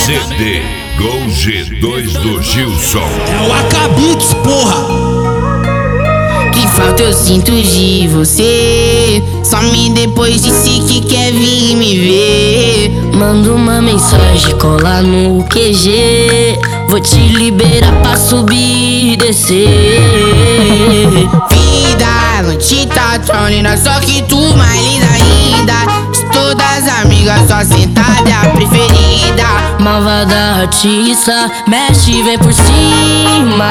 CD Gol G2 do Gilson. É o Acabits, porra! Que falta eu sinto de você. Some depois disse que quer vir me ver. Manda uma mensagem, cola no QG. Vou te liberar pra subir e descer. Vida, noite tá tão linda, só que tu mais linda ainda. De todas as amigas, só sentada é a preferida. Malvada artista, mexe, vem por cima.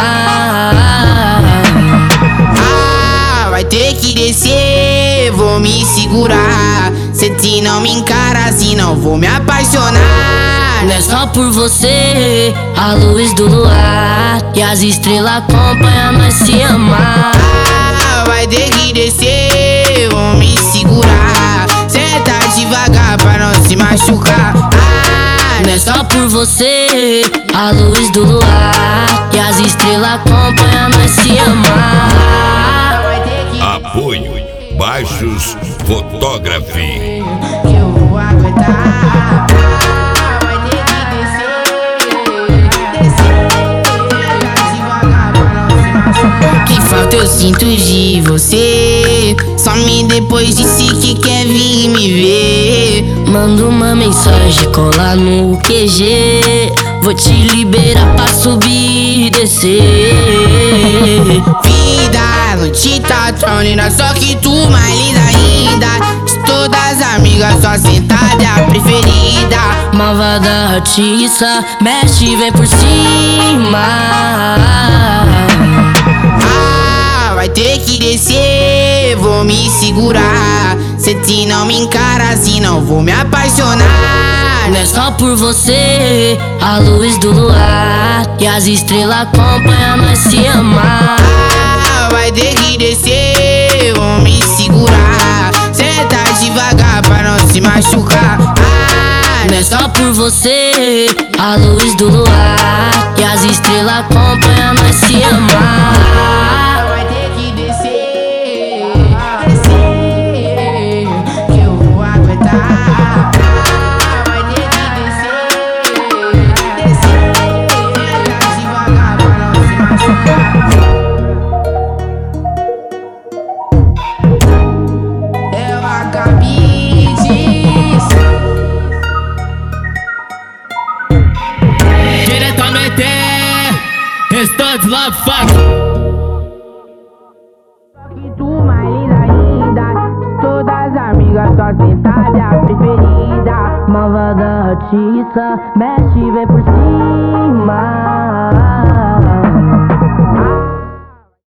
Vai ter que descer, vou me segurar. Se te não me encara assim, não vou me apaixonar. Não é só por você, a luz do luar e as estrelas acompanham nós se amar. Vai ter que descer, vou me segurar. Senta devagar pra não se machucar. Não é só por você, a luz do luar e as estrelas acompanham nós se amar. Apoio Baixos Photography. Eu vou aguentar. Vai ter que descer devagar pra não se machucar. Que falta eu sinto de você. Some depois disse que quer vir me ver. Manda uma mensagem, cola no QG. Vou te liberar pra subir e descer. Vida, noite tá tão linda, só que tu mais linda ainda. De todas as amigas, só sentada é a preferida. Malvada artista, mexe, vem por cima. Vai ter que descer, vou me segurar. Se te não me encara assim, não vou me apaixonar. Não é só por você, a luz do luar e as estrelas acompanham nós se amar. Vai ter que descer, vou me segurar. Senta devagar pra não se machucar. Não é só por você, a luz do luar e as estrelas acompanham nós se amar. Vai ter que descer, que eu vou aguentar. Vai ter que descer devagar pra não se machucar. É o Acabits. Diretamente, estou de love fuck. Que tu mais linda ainda. De todas as amigas, só sentada é a preferida. Malvada artista, mexe, vem por cima.